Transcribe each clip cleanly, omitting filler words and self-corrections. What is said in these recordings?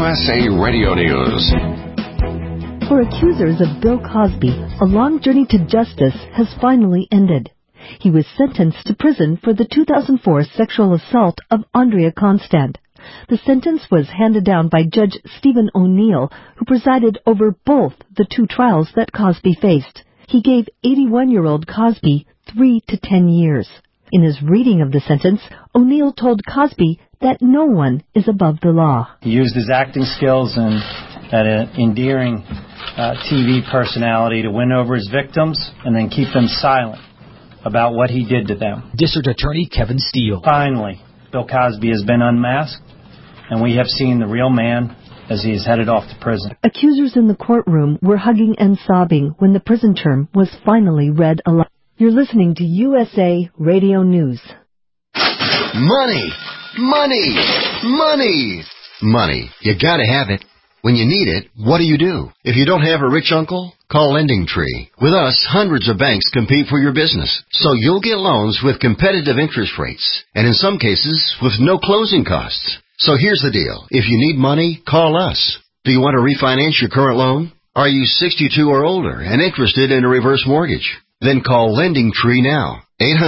USA Radio News. For accusers of Bill Cosby, a long journey to justice has finally ended. He was sentenced to prison for the 2004 sexual assault of Andrea Constand. The sentence was handed down by Judge Stephen O'Neill, who presided over both the two trials that Cosby faced. He gave 81-year-old Cosby 3 to 10 years. In his reading of the sentence, O'Neill told Cosby that no one is above the law. He used his acting skills and an endearing TV personality to win over his victims and then keep them silent about what he did to them. District Attorney Kevin Steele. Finally, Bill Cosby has been unmasked, and we have seen the real man as he is headed off to prison. Accusers in the courtroom were hugging and sobbing when the prison term was finally read aloud. You're listening to USA Radio News. Money! Money! Money! Money. You gotta have it. When you need it, what do? If you don't have a rich uncle, call LendingTree. With us, hundreds of banks compete for your business, so you'll get loans with competitive interest rates, and in some cases, with no closing costs. So here's the deal. If you need money, call us. Do you want to refinance your current loan? Are you 62 or older and interested in a reverse mortgage? Then call LendingTree now.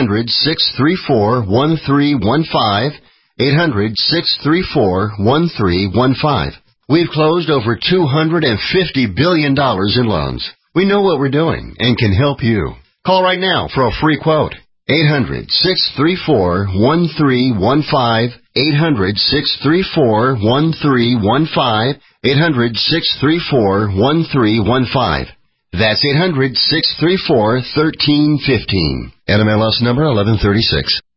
800-634-1315. 800-634-1315. We've closed over $250 billion in loans. We know what we're doing and can help you. Call right now for a free quote. 800-634-1315. 800-634-1315. 800-634-1315. That's 800-634-1315. NMLS number 1136.